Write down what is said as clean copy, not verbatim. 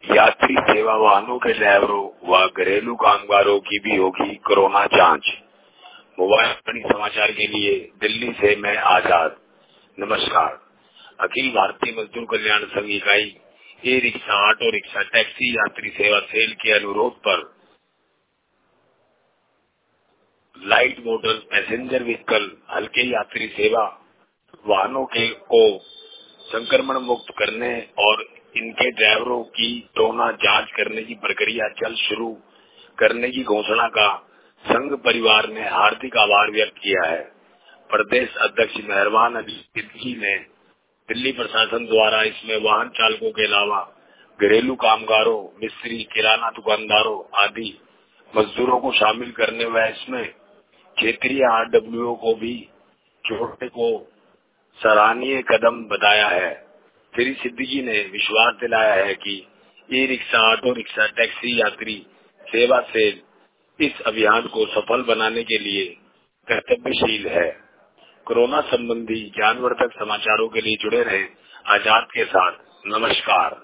यात्री सेवा वाहनों के ड्राइवरों व घरेलू कामगारों की भी होगी कोरोना जांच। मोबाइल बड़ी समाचार के लिए दिल्ली से मैं आजाद। नमस्कार। अखिल भारतीय मजदूर कल्याण संघ इकाई e rickshaw, auto rickshaw, taxi यात्री सेवा सेल के अनुरोध पर लाइट मोटर पैसेंजर व्हीकल हल्के यात्री सेवा वाहनों को संक्रमण मुक्त करने और इनके ड्राइवरों की कोरोना जांच करने की प्रक्रिया जल्द शुरू करने की घोषणा का संघ परिवार ने हार्दिक आभार व्यक्त किया है। प्रदेश अध्यक्ष मेहरबान अली सिद्दीकी ने दिल्ली प्रशासन द्वारा इसमें वाहन चालकों के अलावा घरेलू कामगारों, मिस्त्री, किराना दुकानदारों आदि मजदूरों को शामिल करने व इसमें क्षेत्रीय आरडब्ल्यूओ को भी जोड़ने को सराहनीय कदम बताया है। श्री सिद्दीकी ने विश्वास दिलाया है कि e rickshaw, auto rickshaw, taxi यात्री सेवा सेल इस अभियान को सफल बनाने के लिए कर्तव्यशील है। कोरोना संबंधी ज्ञानवर्धक समाचारों के लिए जुड़े रहें आजाद के साथ। नमस्कार।